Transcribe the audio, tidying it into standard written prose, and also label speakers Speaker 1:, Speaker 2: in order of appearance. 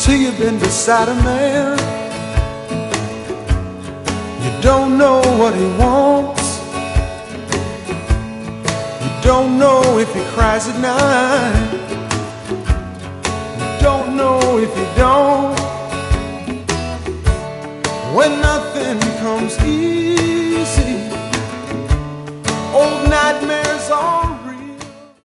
Speaker 1: till you've been beside a man. You don't know what he wants. You don't know if he cries at night. You don't know if he don't. When nothing comes easy, old nightmares all